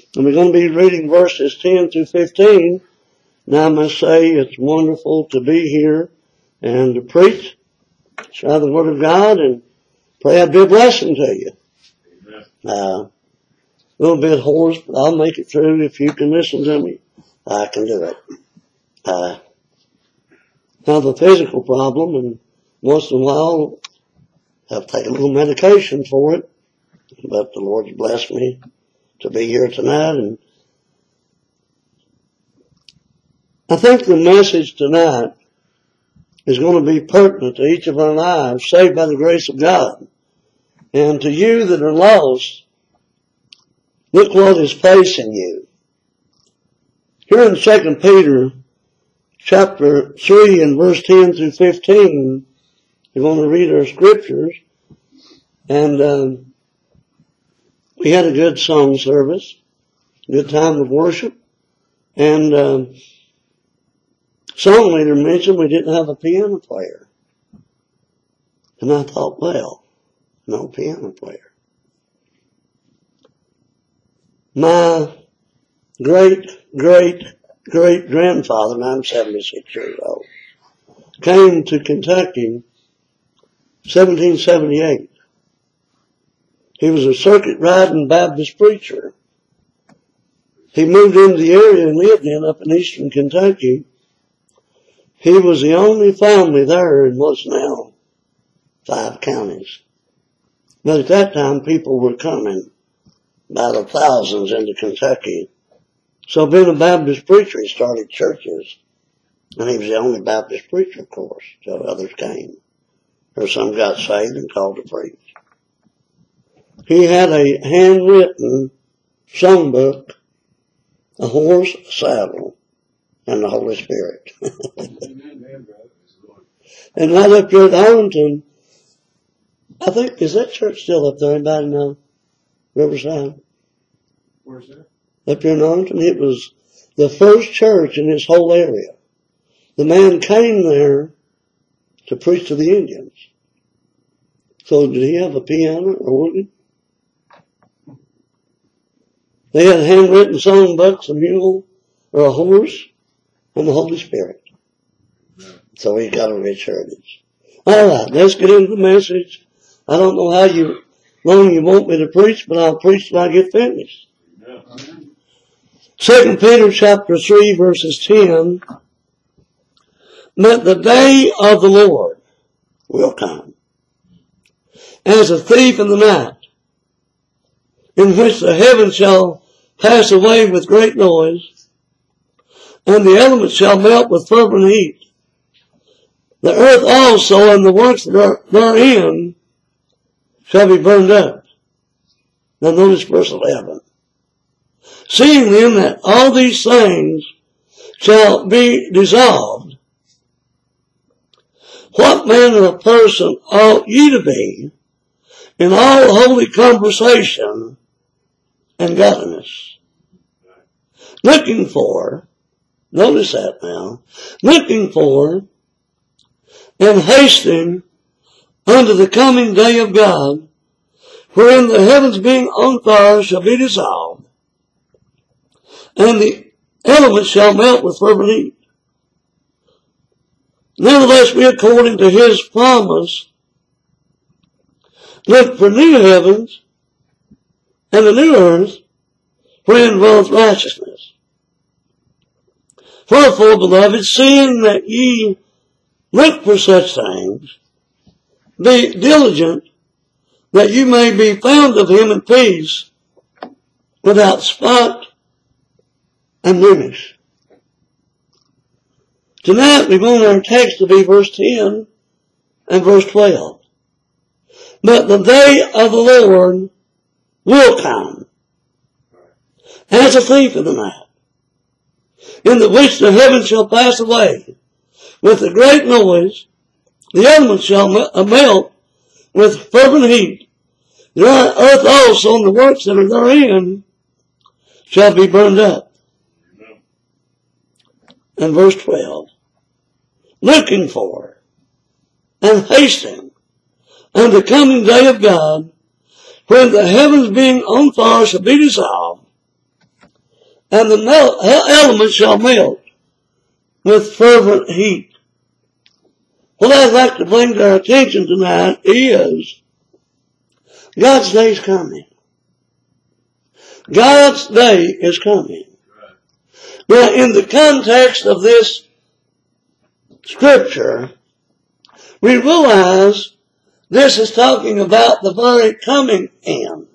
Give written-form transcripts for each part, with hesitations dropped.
And we're going to be reading verses 10 through 15. Now I must say it's wonderful to be here and to preach, share the Word of God, and pray I'll be a blessing to you. A little bit hoarse, but I'll make it through. If you can listen to me, I can do it. I have a physical problem, and once in a while I'll take a little medication for it, but the Lord's blessed me to be here tonight, and I think the message tonight is going to be pertinent to each of our lives, saved by the grace of God. And to you that are lost, look what is facing you. Here in 2 Peter chapter 3 and verse 10 through 15, we're going to read our scriptures. And we had a good song service, good time of worship. And song leader mentioned we didn't have a piano player. And I thought, well, no piano player. My great-great-great-grandfather, and I'm 76 years old, came to Kentucky in 1778. He was a circuit-riding Baptist preacher. He moved into the area and lived in up in eastern Kentucky. He was the only family there in what's now 5 counties. But at that time, people were coming by the thousands into Kentucky. So being a Baptist preacher, he started churches. And he was the only Baptist preacher, of course, till others came. Or some got saved and called to preach. He had a handwritten songbook, a horse, a saddle, and the Holy Spirit. And right up here at Arlington, I think, is that church still up there? Anybody know? Riverside? Where's that? Up here in Arlington. It was the first church in this whole area. The man came there to preach to the Indians. So did he have a piano or organ? They had handwritten songbooks, a mule or a horse, and the Holy Spirit. So he got a rich heritage. All right, let's get into the message. I don't know how long you want me to preach, but I'll preach till I get finished. 2 Peter chapter 3 verses 10. But the day of the Lord will come as a thief in the night, in which the heavens shall pass away with great noise, and the elements shall melt with fervent heat. The earth also and the works therein shall be burned up. Now notice verse 11. Seeing then that all these things shall be dissolved, what manner of person ought ye to be in all holy conversation and godliness? Looking for, notice that now, looking for and hastening unto the coming day of God, wherein the heavens being on fire shall be dissolved, and the elements shall melt with fervent heat. Nevertheless, we according to his promise look for new heavens and a new earth, wherein dwelleth righteousness. Wherefore, beloved, seeing that ye look for such things, be diligent that you may be found of him in peace, without spot and blemish. Tonight we want our text to be verse 10 and verse 12. But the day of the Lord will come as a thief in the night, in the which the heavens shall pass away with a great noise, the elements shall melt with fervent heat, the earth also and the works that are therein shall be burned up. And verse 12, looking for and hastening unto the coming day of God, when the heavens being on fire shall be dissolved, and the elements shall melt with fervent heat. What I'd like to bring to our attention tonight is God's day is coming. God's day is coming. Now, in the context of this scripture, we realize this is talking about the very coming end.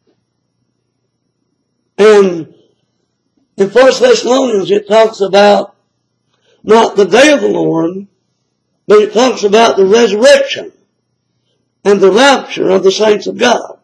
And in 1 Thessalonians it talks about not the day of the Lord, but it talks about the resurrection and the rapture of the saints of God,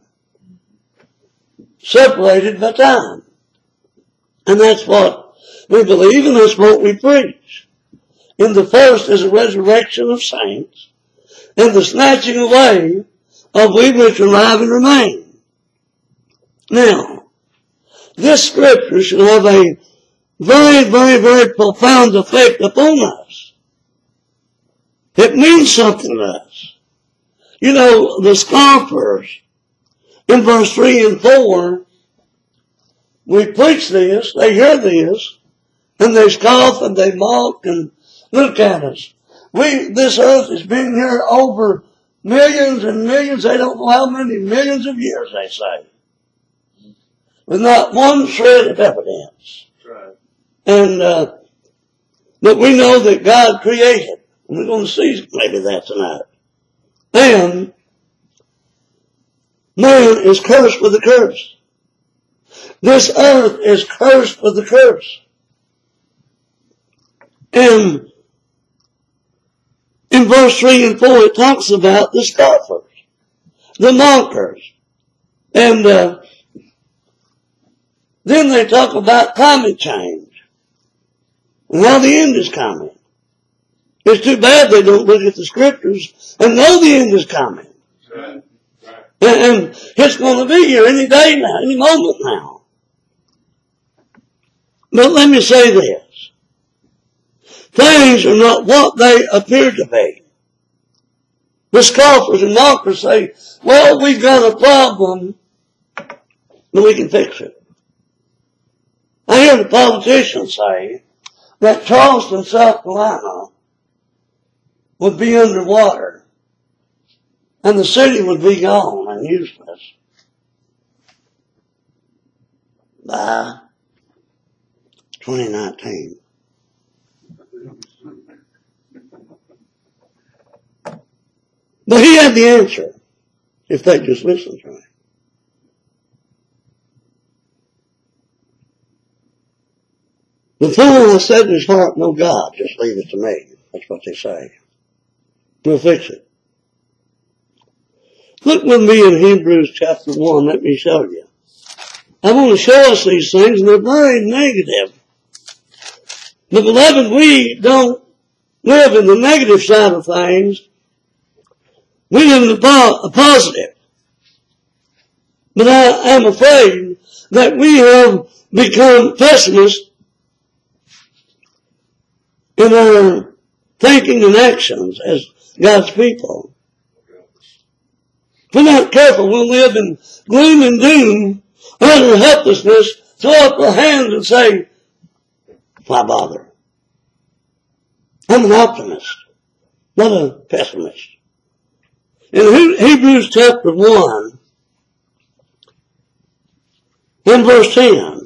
separated by time. And that's what we believe, and that's what we preach. In the first is a resurrection of saints, and the snatching away of we which are alive and remain. Now, this scripture should have a very, very, very profound effect upon us. It means something to us. You know, the scoffers in verse 3 and 4, we preach this, they hear this, and they scoff and they mock and look at us. This earth has been here over millions and millions, they don't know how many millions of years, they say, with not one shred of evidence. Right. And that we know that God created. And we're going to see maybe that tonight. And man is cursed with a curse. This earth is cursed with a curse. And in verse 3 and 4 it talks about the scoffers, the mockers, and then they talk about climate change and how the end is coming. It's too bad they don't look at the scriptures and know the end is coming. Right. And it's going to be here any day now, any moment now. But let me say this. Things are not what they appear to be. The scoffers and mockers say, well, we've got a problem, but we can fix it. I hear the politicians say that Charleston, South Carolina would be underwater and the city would be gone and useless by 2019. But he had the answer if they just listened to him. The fool has said in his heart, no God, just leave it to me. That's what they say. We'll fix it. Look with me in Hebrews chapter 1. Let me show you. I want to show us these things, and they're very negative. But beloved, we don't live in the negative side of things. We live in the positive. But I am afraid that we have become pessimists in our thinking and actions as God's people. If we're not careful, we'll live in gloom and doom, utter helplessness, throw up our hands and say, why bother? I'm an optimist, not a pessimist. In Hebrews chapter 1, in verse 10,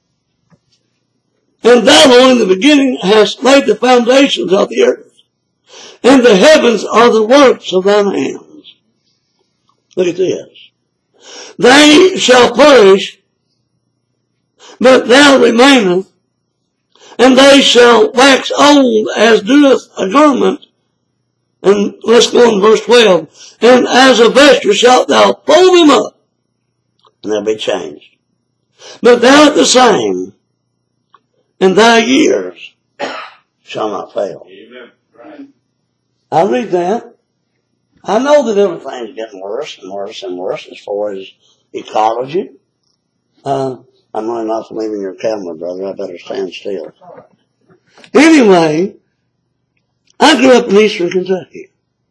and thou, Lord, in the beginning hast laid the foundations of the earth, and the heavens are the works of thine hands. Look at this. They shall perish, but thou remainest, and they shall wax old as doeth a garment. And let's go on verse 12. And as a vesture shalt thou fold them up, and they'll be changed. But thou art the same, and thy years shall not fail. Amen. Right. I read that. I know that everything's getting worse and worse and worse as far as ecology. I'm really not leaving your camera, brother. I better stand still. Anyway, I grew up in eastern Kentucky.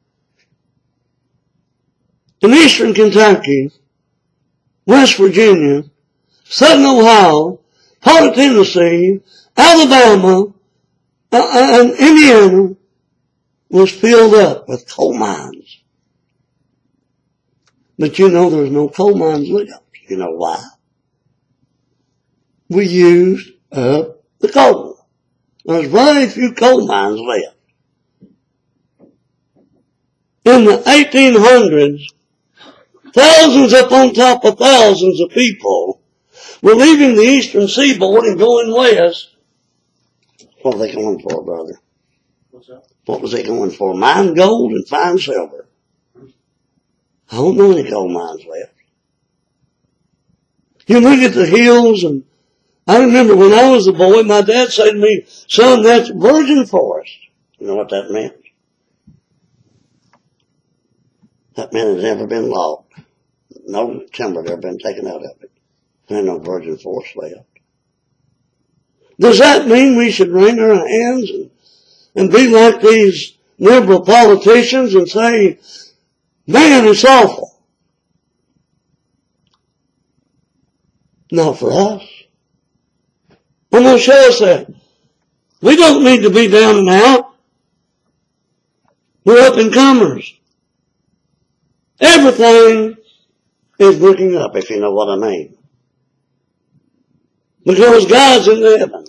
In eastern Kentucky, West Virginia, Southern Ohio, part of Tennessee, Alabama, and Indiana was filled up with coal mines. But you know there's no coal mines left. You know why? We used up the coal. There's very few coal mines left. In the 1800s, thousands upon top of thousands of people were leaving the eastern seaboard and going west. What were they going for, brother? What's that? What was they going for? Mine gold and find silver. I don't know any gold mines left. You look at the hills, and I remember when I was a boy, my dad said to me, son, that's virgin forest. You know what that meant? That meant it's never been logged. No timber had ever been taken out of it. There ain't no virgin forest left. Does that mean we should wring our hands and be like these liberal politicians and say, man, it's awful? Not for us. I'm going to show us that. We don't need to be down and out. We're up and comers. Everything is looking up, if you know what I mean. Because God's in the heavens.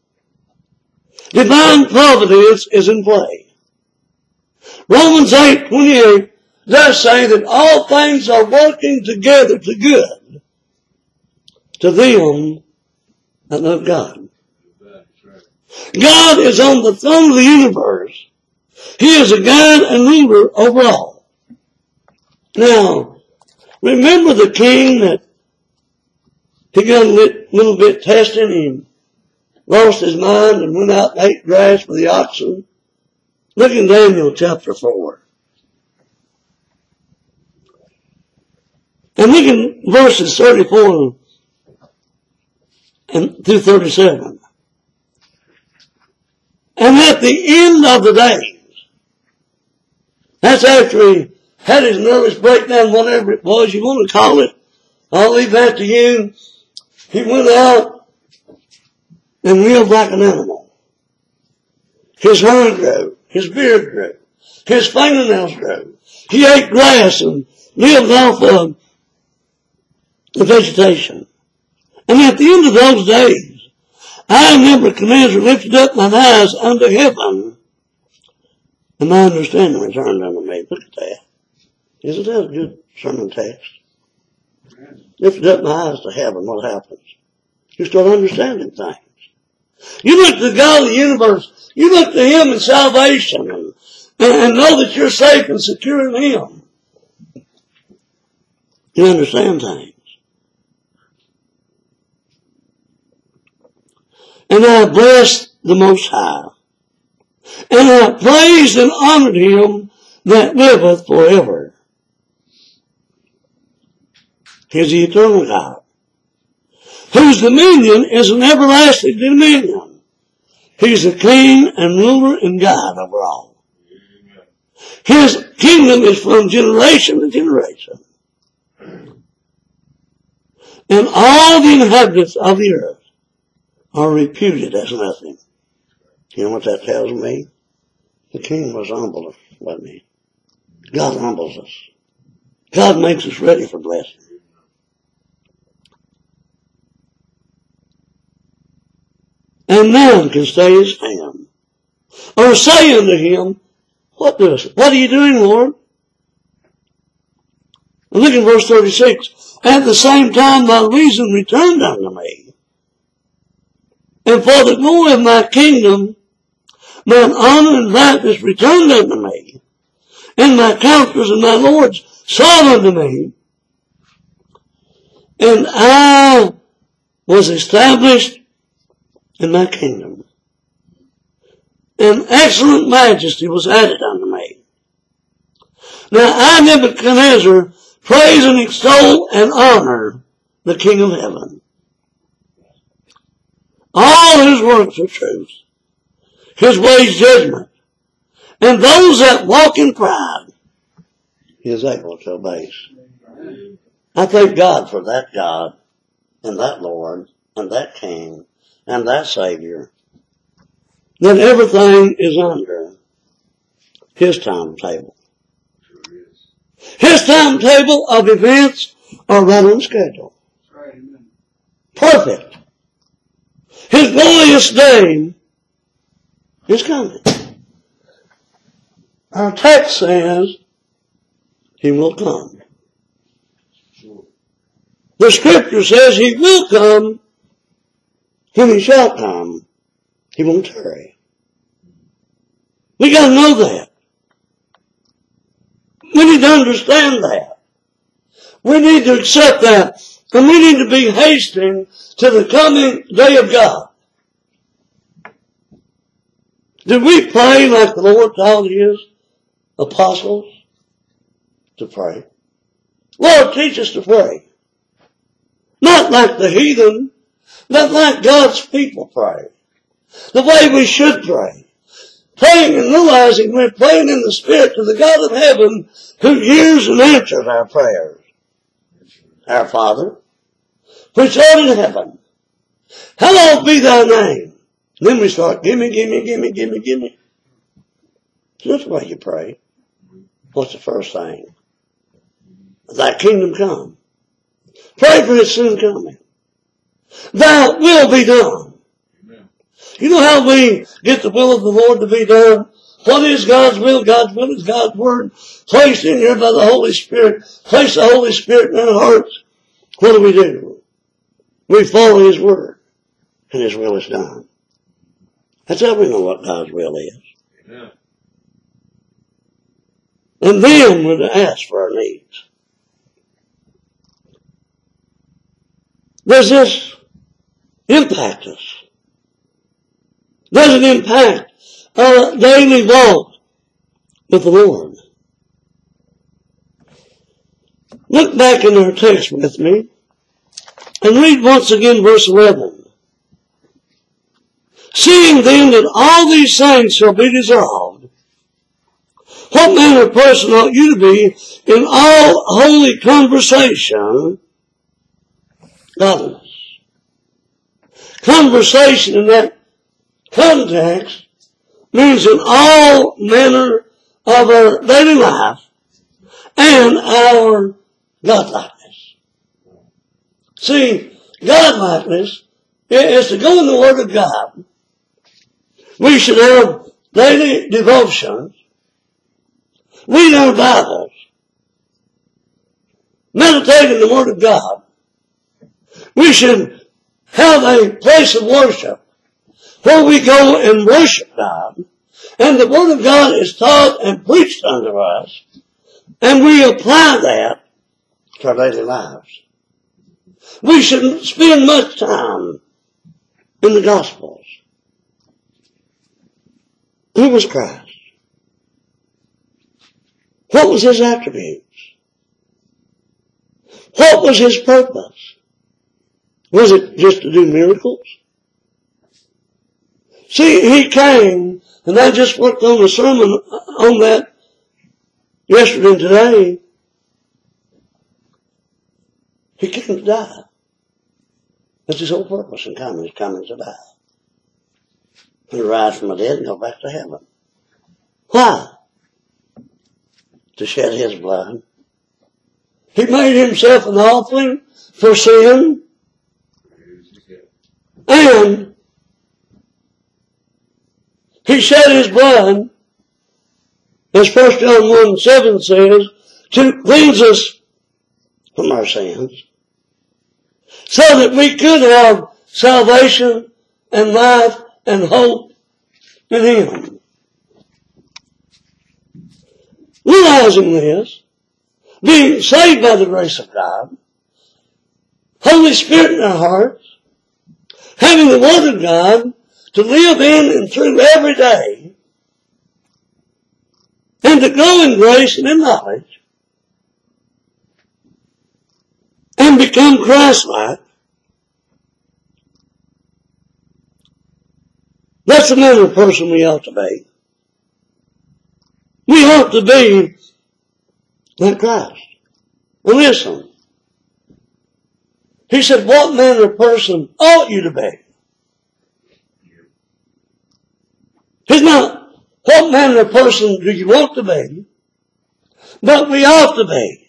Divine providence is in play. Romans 8:28 does say that all things are working together to good to them that love God. God is on the throne of the universe. He is a God and ruler over all. Now, remember the king that he got a little bit tested and lost his mind and went out and ate grass for the oxen? Look in Daniel chapter 4. And look in verses 34 and through 37. And at the end of the days, that's after he had his nervous breakdown, whatever it was you want to call it, I'll leave that to you. He went out and lived like an animal. His hair grew, his beard grew, his fingernails grew. He ate grass and lived off of the vegetation. And at the end of those days, I, Nebuchadnezzar, lifted up mine eyes unto heaven, and my understanding returned unto me. Look at that. Isn't that a good sermon text? Lifted up my eyes to heaven, what happens? You start understanding things. You look to God of the universe. You look to Him in salvation and know that you're safe and secure in Him. You understand things. And I blessed the Most High. And I praised and honored Him that liveth forever. He's the eternal God, whose dominion is an everlasting dominion. He's the King and ruler and God over all. His kingdom is from generation to generation. And all the inhabitants of the earth are reputed as nothing. You know what that tells me? The King was humble, wasn't he? God humbles us. God makes us ready for blessing. And none can stay His hand, or say unto Him, what are you doing, Lord? And look at verse 36. At the same time my reason returned unto me, and for the glory of my kingdom, mine honor and brightness returned unto me, and my counselors and my lords saw unto me, and I was established in my kingdom. And excellent majesty was added unto me. Now I, Nebuchadnezzar, praise and extol and honor the King of heaven. All His works are truth, His ways judgment, and those that walk in pride He is able to abase. I thank God for that God and that Lord and that King and that Savior, that everything is under His timetable. Sure is. His timetable of events are right on schedule. That's right, amen. Perfect. His glorious day is coming. Our text says He will come. Sure. The scripture says He will come when He shall come. He won't tarry. We gotta know that. We need to understand that. We need to accept that. And we need to be hastening to the coming day of God. Did we pray like the Lord taught His apostles to pray? Lord, teach us to pray. Not like the heathen, but like God's people pray. The way we should pray. Praying and realizing we're praying in the Spirit to the God of heaven who hears and answers our prayers. Our Father, which art in heaven, hallowed be thy name. Then we start, gimme. That's the way you pray. What's the first thing? Thy kingdom come. Pray for His soon coming. Thy will be done. Amen. You know how we get the will of the Lord to be done? What is God's will? God's will is God's Word, placed in here by the Holy Spirit. Place the Holy Spirit in our hearts. What do? We follow His Word, and His will is done. That's how we know what God's will is. Amen. And then we're to ask for our needs. Does this impact us? Does it impact our daily walk with the Lord? Look back in our text with me and read once again verse 11. Seeing then that all these things shall be dissolved, what manner of person ought you to be in all holy conversation? Godliness. Conversation in that context means in all manner of our daily life and our godlikeness. See, godlikeness is to go in the Word of God. We should have daily devotions, read our Bibles, meditate in the Word of God. We should have a place of worship where we go and worship God, and the Word of God is taught and preached unto us, and we apply that to our daily lives. We shouldn't spend much time in the Gospels. Who was Christ? What was His attributes? What was His purpose? Was it just to do miracles? See, He came, and I just worked on a sermon on that yesterday and today. He came to die. That's His whole purpose in coming. He's coming to die. And rise from the dead and go back to heaven. Why? To shed His blood. He made Himself an offering for sin. And He shed His blood, as 1 John 1:7 says, to cleanse us from our sins, so that we could have salvation and life and hope in Him. Realizing this, being saved by the grace of God, Holy Spirit in our hearts, having the Word of God to live in and through every day, and to grow in grace and in knowledge, and become Christ-like. That's the manner of person we ought to be. We ought to be like Christ. And listen, He said, what manner of person ought you to be? He's not, what manner of person do you want to be? But we ought to be.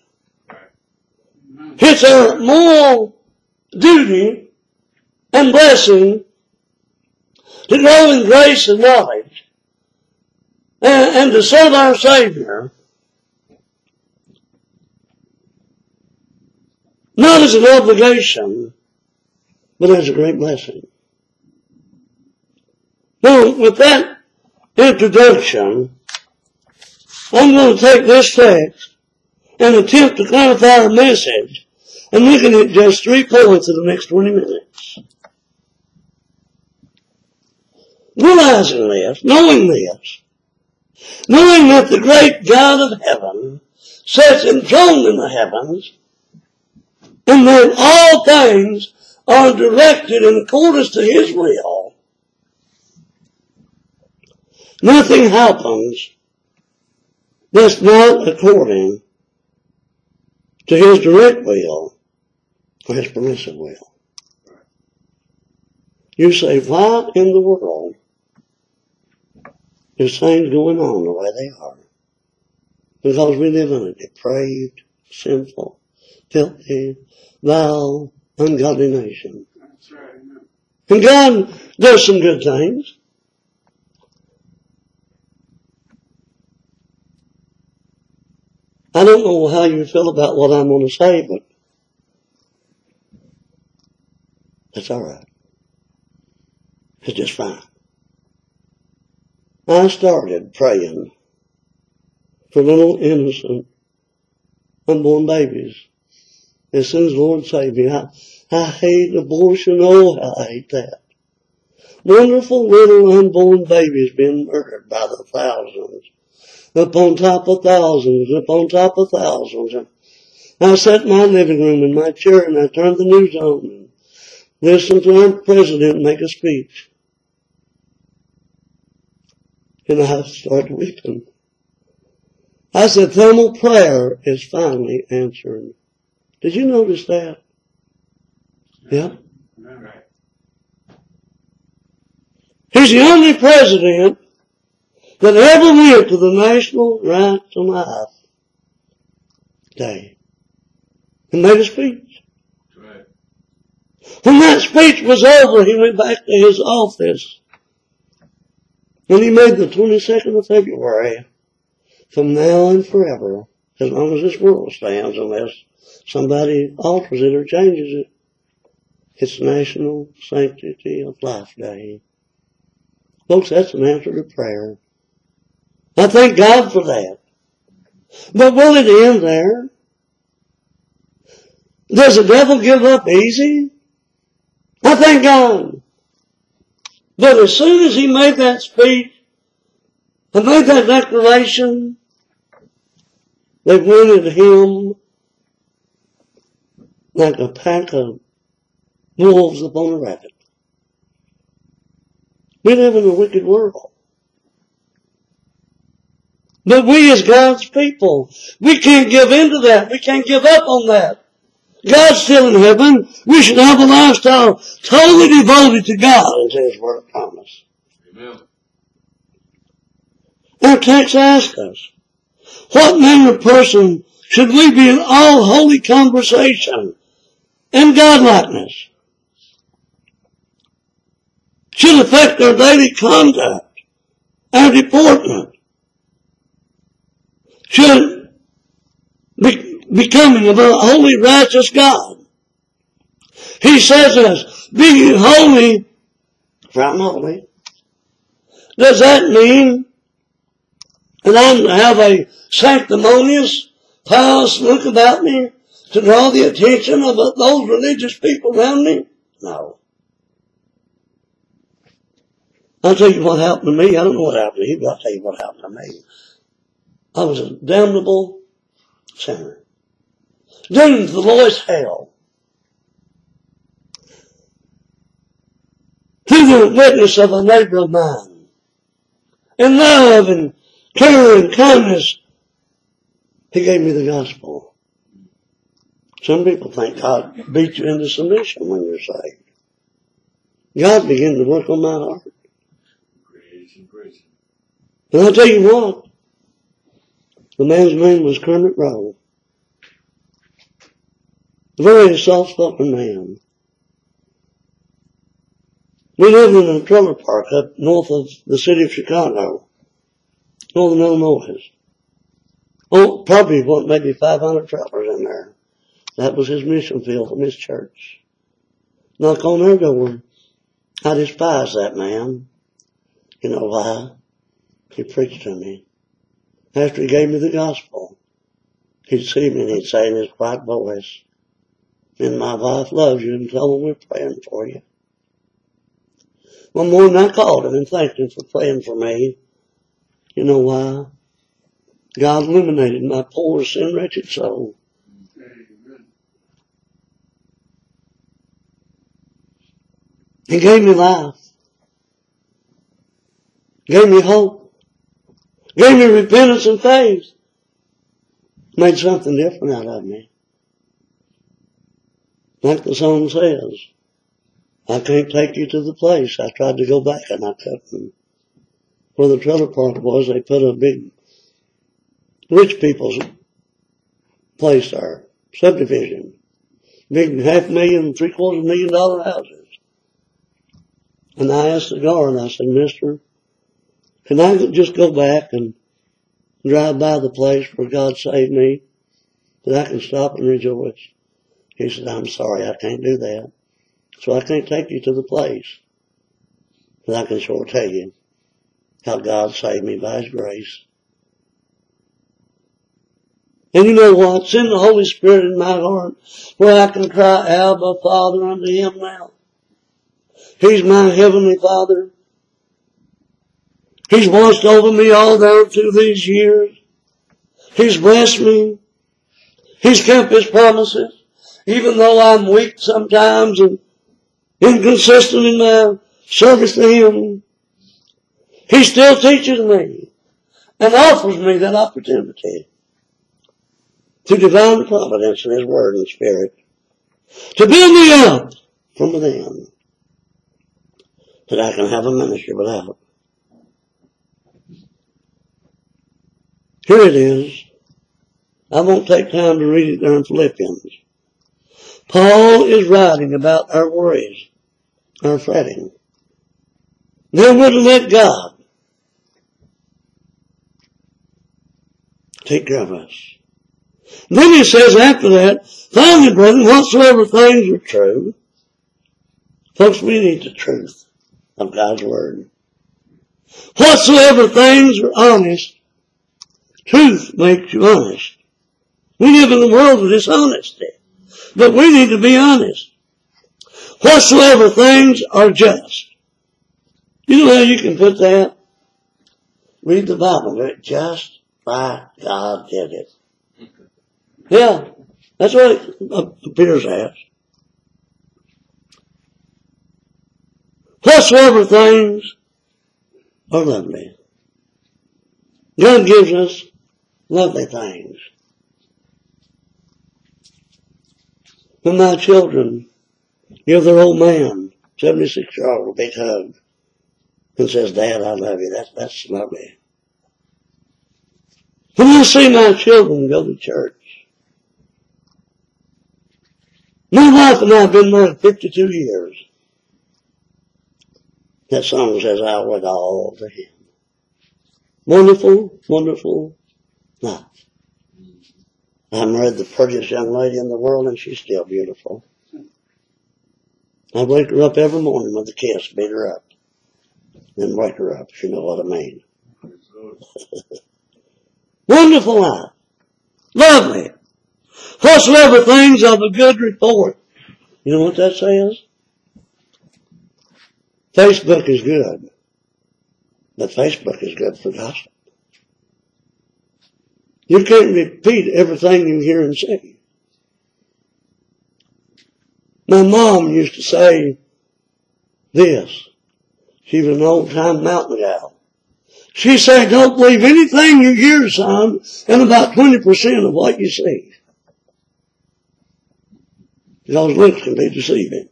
It's our moral duty and blessing to grow in grace and knowledge and to serve our Savior, not as an obligation, but as a great blessing. Now, with that introduction, I'm going to take this text and attempt to clarify our message and looking at just 3 points in the next 20 minutes. Realizing this, knowing that the great God of heaven sits enthroned in the heavens, and that all things are directed in accordance to His will, nothing happens that's not according to His direct will or His permissive will. You say, why in the world is things going on the way they are? Because we live in a depraved, sinful, filthy, vile, ungodly nation. That's right. And God does some good things. I don't know how you feel about what I'm going to say, but it's all right. It's just fine. I started praying for little innocent unborn babies. As soon as the Lord saved me, I hate abortion. Oh, I hate that. Wonderful little unborn babies being murdered by the thousands. Up on top of thousands, up on top of thousands. And I sat in my living room in my chair and I turned the news on and listened to our president make a speech. And I started weeping. I said, Thermal, prayer is finally answered. Did you notice that? Yeah. He's the only president that ever went to the National Right to Life Day and made a speech. Right. When that speech was over, he went back to his office and he made the 22nd of February from now and forever, as long as this world stands, unless somebody alters it or changes it. It's National Sanctity of Life Day. Folks, that's an answer to prayer. I thank God for that. But will it end there? Does the devil give up easy? I thank God. But as soon as he made that speech and made that declaration, they went at him like a pack of wolves upon a rabbit. We live in a wicked world. But we as God's people, we can't give in to that. We can't give up on that. God's still in heaven. We should have a lifestyle totally devoted to God, as His word promised. Amen. Our text asks us, what manner of person should we be in all holy conversation and godlikeness? Should affect our daily conduct, our deportment. Should be becoming of a holy, righteous God. He says to us, be ye holy, for I'm holy. Does that mean that I'm to have a sanctimonious, pious look about me to draw the attention of those religious people around me? No. I'll tell you what happened to me. I don't know what happened to you, but I'll tell you what happened to me. I was a damnable sinner, doomed to the lowest hell. Through the witness of a neighbor of mine, in love and care and kindness, he gave me the gospel. Some people think God beat you into submission when you're saved. God began to work on my heart. Praise him. And I'll tell you what, the man's name was Kermit Rowe. A very soft-spoken man. We lived in a trailer park up north of the city of Chicago, northern Illinois. Oh, probably maybe 500 travelers in there. That was his mission field from his church. Knock on their door. I despise that man. You know why? He preached to me. After he gave me the gospel, he'd see me and he'd say in his quiet voice, "And my wife loves you, and tell them we're praying for you." One morning I called him and thanked him for praying for me. You know why? God illuminated my poor, sin-wretched soul. Amen. He gave me life. Gave me hope. Gave me repentance and faith. Made something different out of me. Like the song says, I can't take you to the place. I tried to go back and I couldn't. Where the trailer park was, they put a big rich people's place there. Subdivision. Big $500,000, $750,000 houses. And I asked the guard, I said, "Mister, can I just go back and drive by the place where God saved me, that I can stop and rejoice?" He said, "I'm sorry, I can't do that. So I can't take you to the place. But I can sure tell you how God saved me by His grace." And you know what? Send the Holy Spirit in my heart where I can cry, "Abba, Father," unto Him now. He's my Heavenly Father. He's watched over me all down through these years. He's blessed me. He's kept His promises. Even though I'm weak sometimes and inconsistent in my service to Him, He still teaches me and offers me that opportunity through divine providence and His Word and Spirit to build me up from within, that I can have a ministry without. Here it is. I won't take time to read it there in Philippians. Paul is writing about our worries, our fretting. Then we're to let God take care of us. Then he says after that, "Finally, brethren, whatsoever things are true." Folks, we need the truth of God's Word. "Whatsoever things are honest," truth makes you honest. We live in a world of dishonesty, but we need to be honest. "Whatsoever things are just." You know how you can put that? Read the Bible. Just like God did it. Yeah, that's what it appears as. "Whatsoever things are lovely." God gives us lovely things. When my children give their old man, 76-year-old, a big hug and says, "Dad, I love you," that's lovely. When I see my children go to church, my wife and I have been married 52 years. That song says, "I owe it all to Him." Wonderful, wonderful life. I married the prettiest young lady in the world, and she's still beautiful. I wake her up every morning with a kiss, beat her up, then wake her up, if you know what I mean. Wonderful life. Lovely. "Whatsoever things of a good report." You know what that says? Facebook is good, but Facebook is good for gossip. You can't repeat everything you hear and see. My mom used to say this. She was an old-time mountain gal. She said, "Don't believe anything you hear, son, and about 20% of what you see." Because looks can be deceiving.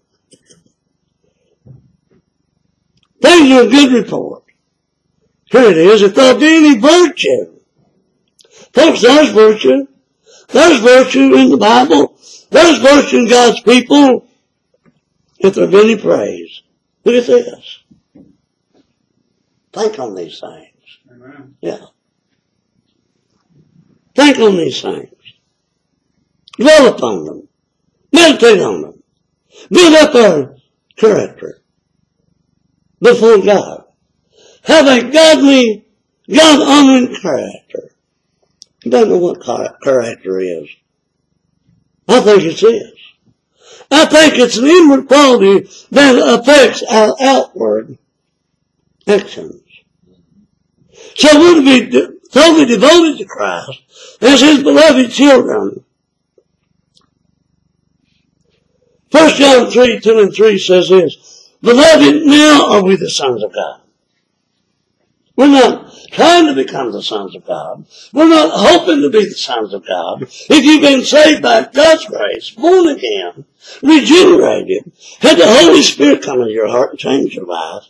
Things are a good report. Here it is. If there be any virtue. Folks, there's virtue. There's virtue in the Bible. There's virtue in God's people. If there be any praise. Look at this. Think on these things. Amen. Yeah. Think on these things. Dwell upon them. Meditate on them. Build up our character before God. Have a godly, God-honoring character. You don't know what character is. I think it's this. I think it's an inward quality that affects our outward actions. So we're to be totally devoted to Christ as His beloved children. 1 John 3:2-3 says this, Beloved, now are we the sons of God. We're not trying to become the sons of God. We're not hoping to be the sons of God. If you've been saved by God's grace, born again, regenerated, had the Holy Spirit come into your heart and change your life,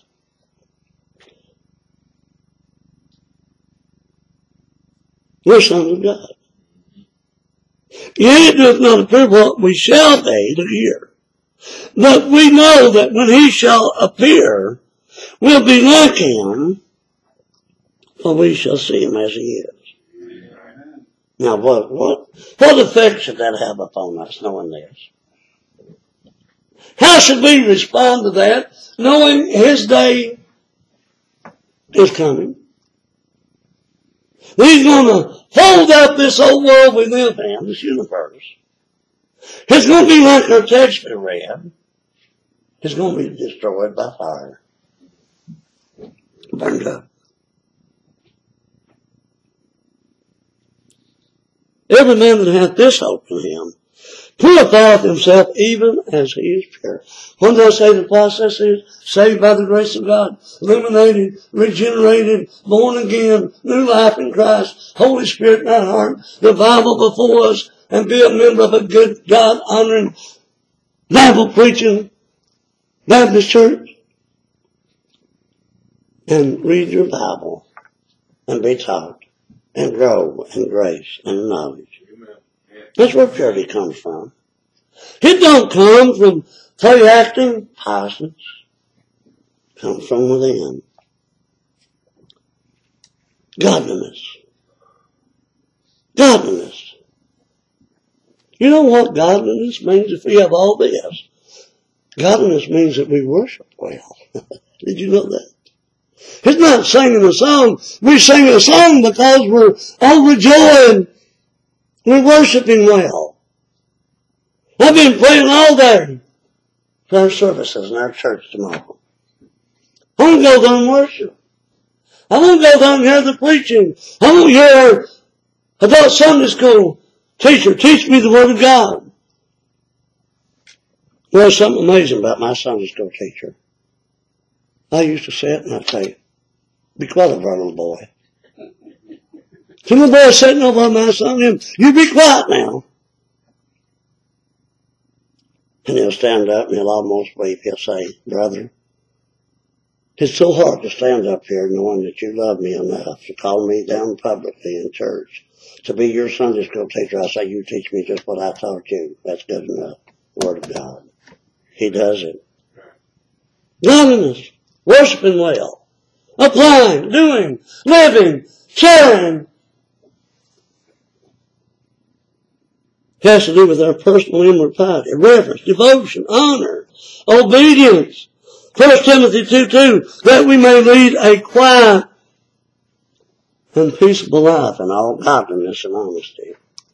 we're sons of God. Yet it doth not appear what we shall be to hear. But we know that when He shall appear, we'll be like Him, for we shall see Him as He is. Amen. Now, what effect should that have upon us, knowing this? How should we respond to that, knowing His day is coming? He's going to fold up this old world we live in, this universe. It's going to be like our text we read. It's going to be destroyed by fire. Burned up. Every man that hath this hope in Him purifieth himself even as he is pure. What do I say the process is? Saved by the grace of God, illuminated, regenerated, born again, new life in Christ, Holy Spirit in our heart, the Bible before us, and be a member of a good, God-honoring, Bible-preaching Baptist church. And read your Bible and be taught and grow in grace and knowledge. That's where purity comes from. It don't come from play acting, piousness. It comes from within. Godliness. Godliness. You know what godliness means if we have all this? Godliness means that we worship well. Did you know that? It's not singing a song. We sing a song because we're overjoyed. We're worshiping well. I've been praying all day for our services in our church tomorrow. I want to go there and worship. I want to go there and hear the preaching. I want to hear about Sunday school teacher teach me the Word of God. Well, there's something amazing about my Sunday school teacher. I used to sit and I'd say, be quiet over our little boy. Some of the boys sitting over on my son, you be quiet now. And he'll stand up and he'll almost weep. He'll say, brother, it's so hard to stand up here knowing that you love me enough to call me down publicly in church to be your Sunday school teacher. I say, you teach me just what I taught you. That's good enough. Word of God. He does it. Godliness. Worshiping well. Applying. Doing. Living. Sharing. It has to do with our personal inward piety, reverence, devotion, honor, obedience. 1 Timothy 2:2, that we may lead a quiet and peaceable life in all godliness and honesty.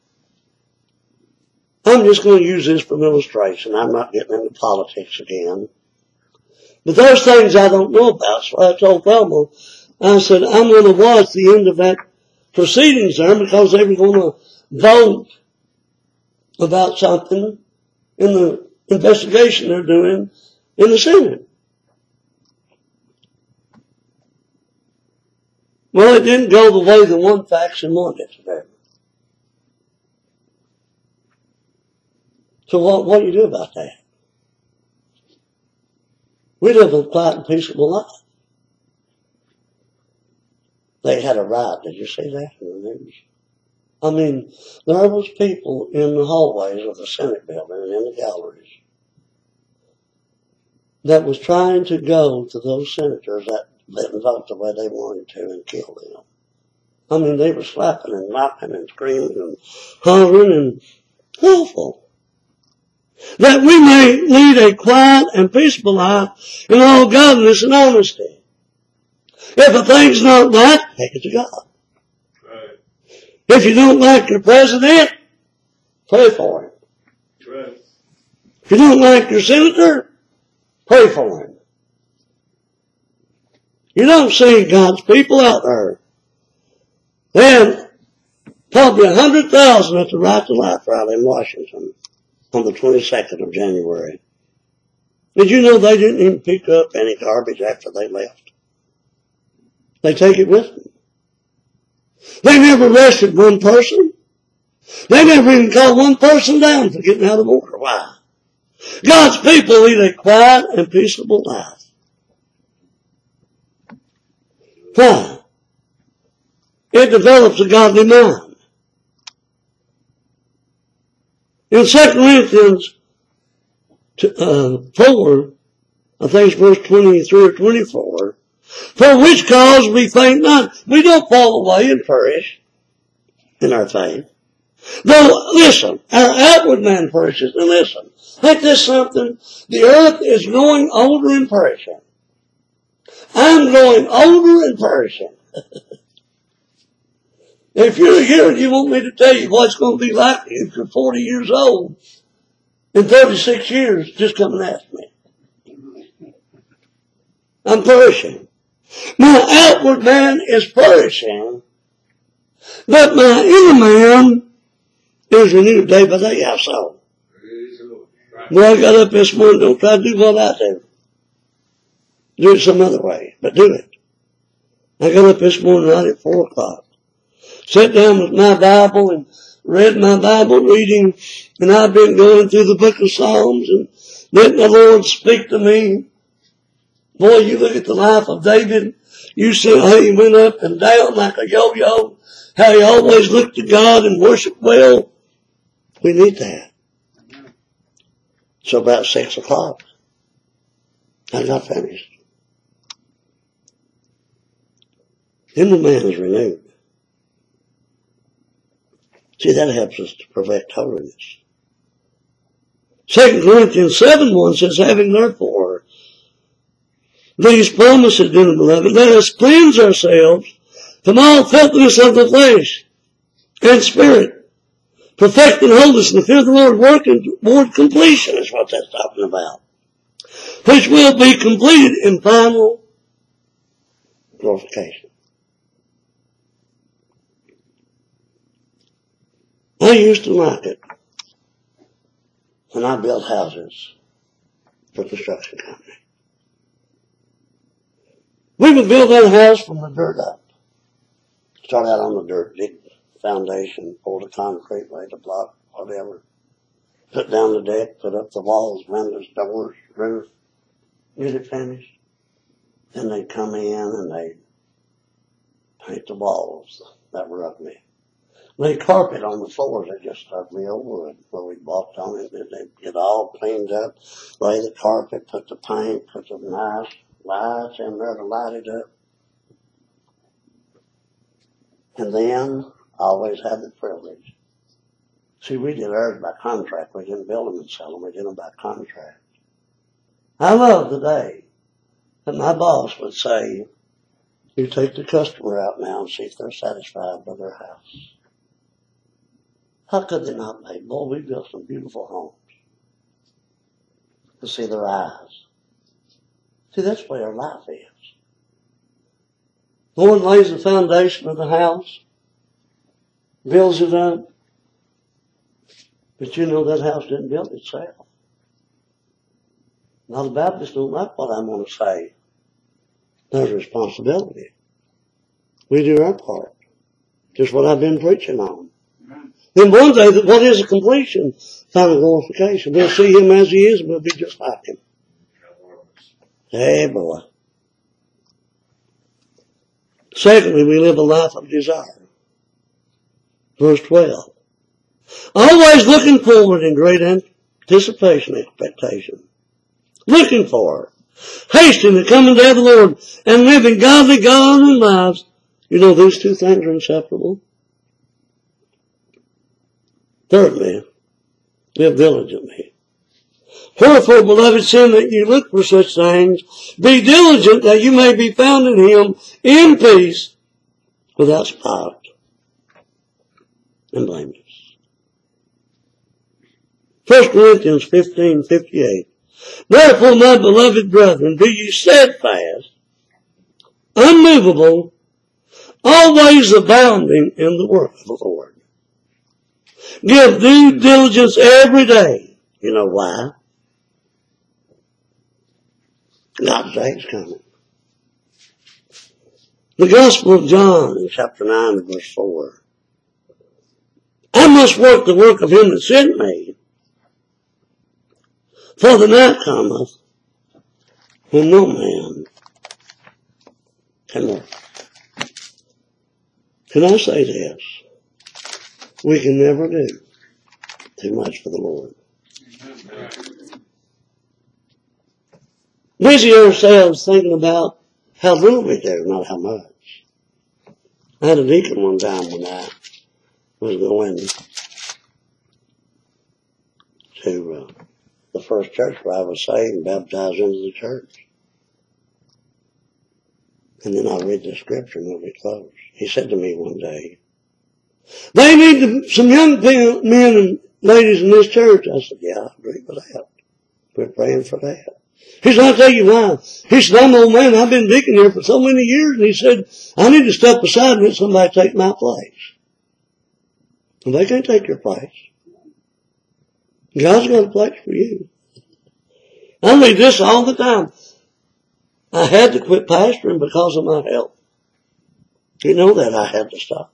I'm just going to use this for illustration. I'm not getting into politics again. But there's things I don't know about, so I told Thelma, I said, I'm going to watch the end of that proceedings there because they were going to vote about something in the investigation they're doing in the Senate. Well, it didn't go the way the one faction wanted it to go. So what do you do about that? We live a quiet and peaceable life. They had a riot. Did you see that in the news? I mean, there was people in the hallways of the Senate building and in the galleries that was trying to go to those senators that didn't vote the way they wanted to and kill them. I mean, they were slapping and knocking and screaming and hollering and awful. That we may lead a quiet and peaceable life in all godliness and honesty. If a thing's not right, take it to God. Right. If you don't like your president, pray for him. Right. If you don't like your senator, pray for him. You don't see God's people out there. Then, probably 100,000 at the Right to Life rally in Washington on the 22nd of January. Did you know they didn't even pick up any garbage after they left? They take it with them. They never arrested one person. They never even called one person down for getting out of order. Why? God's people lead a quiet and peaceable life. Why? It develops a godly mind. In 2 Corinthians 4, I think it's verse 23 or 24, for which cause we faint not. We don't fall away and perish in our faith. Though, listen, our outward man perishes. And listen, ain't this something? The earth is growing older and perishing. I'm growing older and perishing. If you're here and you want me to tell you what it's going to be like if you're 40 years old in 36 years, just come and ask me. I'm perishing. My outward man is perishing, but my inner man is renewed day by day. How so? Well, I got up this morning, don't try to do what I do. Do it some other way, but do it. I got up this morning right at 4 o'clock. Sat down with my Bible and read my Bible reading, and I've been going through the book of Psalms and letting the Lord speak to me. Boy, you look at the life of David, you see how he went up and down like a yo-yo, how he always looked to God and worshiped well. We need that. So about 6 o'clock, I got finished. Then the man is renewed. See, that helps us to perfect holiness. 2 Corinthians 7:1 says, having therefore these promises, dear beloved, let us cleanse ourselves from all filthiness of the flesh and spirit, perfecting holiness in the fear of the Lord, working toward completion is what that's talking about, which will be completed in final glorification. I used to like it when I built houses for a construction company. We would build that house from the dirt up. Start out on the dirt, dig foundation, pour the concrete, lay the block, whatever. Put down the deck, put up the walls, windows, doors, roof, get it finished. Then they'd come in and they'd paint the walls that were ugly. Lay carpet on the floors, they just stuck real wood where we walked on it. They'd get all cleaned up, lay the carpet, put the paint, put some nice lights in there to light it up. And then I always had the privilege. See, we did ours by contract. We didn't build them and sell them. We did them by contract. I love the day that my boss would say, you take the customer out now and see if they're satisfied with their house. How could they not be? Boy, we built some beautiful homes to see their eyes. See, that's the way our life is. Lord lays the foundation of the house, builds it up, but you know that house didn't build itself. Now the Baptists don't like what I'm going to say. There's responsibility. We do our part. Just what I've been preaching on. Then one day, what is the completion? Final glorification. We'll see him as he is, and we'll be just like him. Hey, boy. Secondly, we live a life of desire. Verse 12. Always looking forward in great anticipation, expectation. Looking for. Hasting the coming day of the Lord and living godly, godly lives. You know, these two things are inseparable. Thirdly, live diligently. Wherefore, beloved, seeing that you look for such things, be diligent that you may be found in him in peace, without spot and blameless. 1 Corinthians 15:58. Therefore, my beloved brethren, be ye steadfast, unmovable, always abounding in the work of the Lord. Give due diligence every day. You know why? God's day is coming. The Gospel of John in chapter 9 and verse 4. I must work the work of him that sent me, for the night cometh when no man can work. Can I say this? We can never do too much for the Lord. Busy ourselves thinking about how little we do, not how much. I had a deacon one time when I was going to the first church where I was saved and baptized into the church. And then I read the scripture and we closed. He said to me one day, they need some young men and ladies in this church. I said, yeah, I agree with that. We're praying for that. He said, I'll tell you why. He said, I'm an old man. I've been deacon here for so many years. And he said, I need to step aside and let somebody take my place. And they can't take your place. God's got a place for you. I read this all the time. I had to quit pastoring because of my health. You know that I had to stop.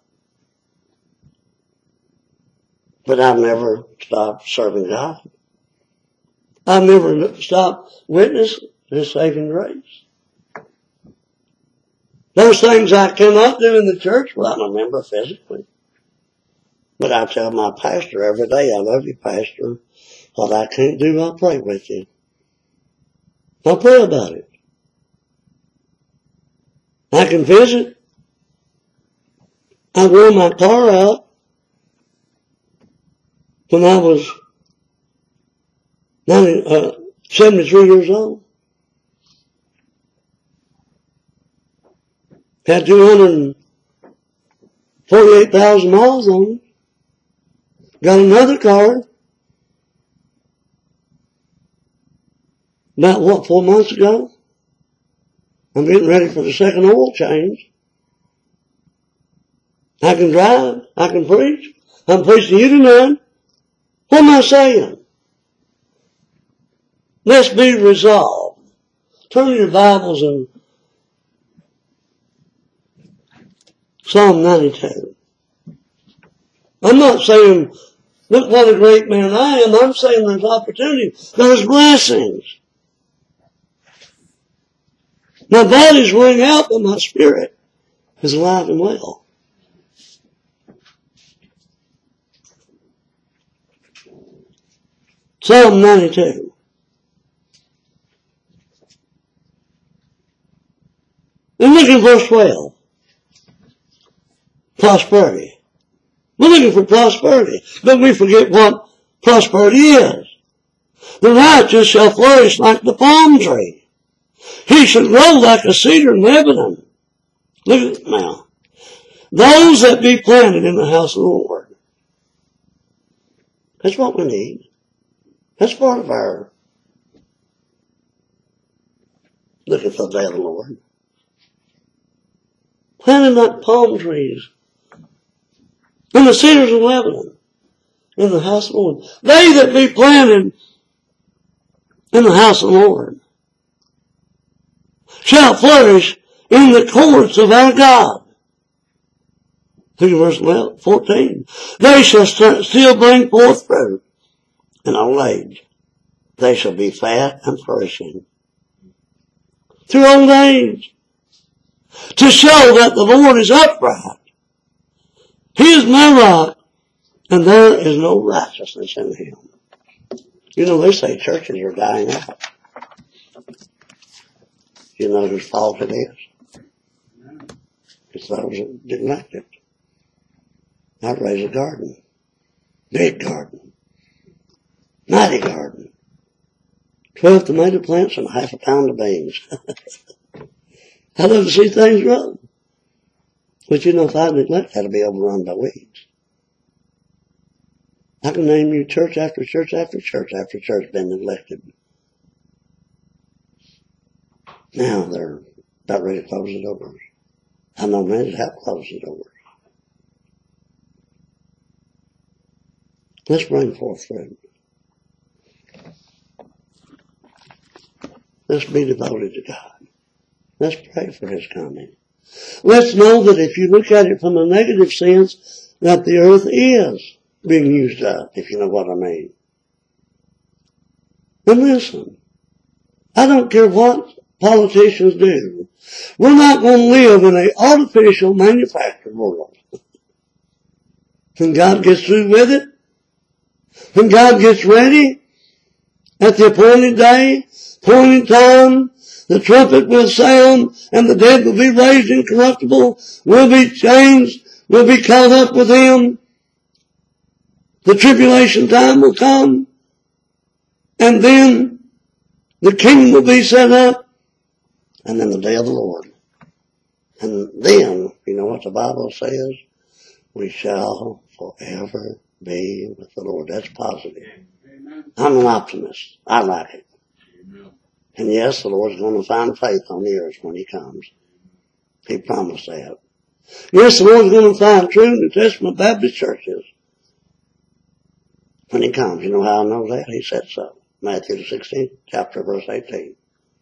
But I've never stopped serving God. I've never stopped witnessing His saving grace. Those things I cannot do in the church, well, I'm a member physically. But I tell my pastor every day, I love you, Pastor. What I can't do, I'll pray with you. I'll pray about it. I can visit. I wore my car out when I was 73 years old. Had 248,000 miles on it. Got another car. About 4 months ago? I'm getting ready for the second oil change. I can drive. I can preach. I'm preaching to you tonight. What am I saying? Let's be resolved. Turn your Bibles in Psalm 92. I'm not saying, look what a great man I am. I'm saying there's opportunity. There's blessings. My body's wearing out, but my spirit is alive and well. Psalm 92. And look at verse 12. Prosperity. We're looking for prosperity, but we forget what prosperity is. The righteous shall flourish like the palm tree. He shall grow like a cedar in Lebanon. Look at it now. Those that be planted in the house of the Lord. That's what we need. That's part of our looking for the day of the Lord. Planted like palm trees in the cedars of Lebanon, in the house of the Lord. They that be planted in the house of the Lord shall flourish in the courts of our God. Look at verse 14. They shall still bring forth fruit in old age. They shall be fat and flourishing through old age, to show that the Lord is upright. He is my rock, and there is no righteousness in him. You know, they say churches are dying out. You know whose fault it is? It's those that neglect it. I'd raise a garden. Big garden. Mighty garden. 12 tomato plants and half a pound of beans. I love to see things grow. But you know, if I neglect, that'll be overrun by weeds. I can name you church after church after church after church been neglected. Now they're about ready to close the doors. I know men that have closed the doors. Let's bring forth fruit. Let's be devoted to God. Let's pray for his coming. Let's know that if you look at it from a negative sense, that the earth is being used up, if you know what I mean. And listen, I don't care what politicians do. We're not going to live in an artificial manufactured world. When God gets through with it, when God gets ready, at the appointed day, appointed time, the trumpet will sound, and the dead will be raised incorruptible, will be changed, will be caught up with him. The tribulation time will come, and then the kingdom will be set up, and then the day of the Lord. And then, you know what the Bible says? We shall forever be with the Lord. That's positive. Amen. I'm an optimist. I like it. Amen. And yes, the Lord's going to find faith on the earth when he comes. He promised that. Yes, the Lord's going to find true New Testament Baptist churches when he comes. You know how I know that? He said so. Matthew the 16th chapter, verse 18.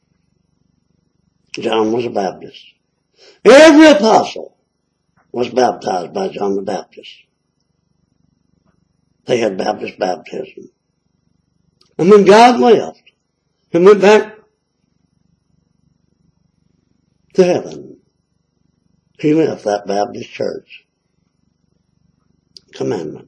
John was a Baptist. Every apostle was baptized by John the Baptist. They had Baptist baptism. And when God left and went back to heaven, he left that Baptist church commandment.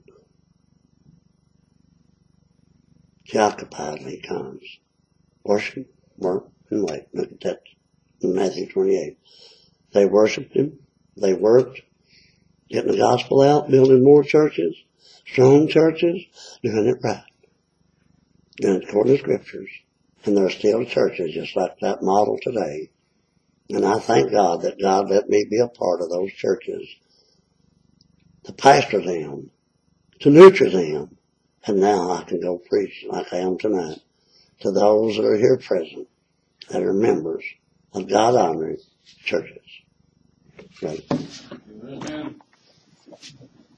He occupied and he comes. Worship, work, and wait. Look at that in Matthew 28. They worshiped him. They worked, getting the gospel out, building more churches, strong churches, doing it right. Doing it according to scriptures. And there are still churches just like that model today. And I thank God that God let me be a part of those churches, to pastor them, to nurture them. And now I can go preach like I am tonight to those that are here present, that are members of God-honoring churches. Right. Amen.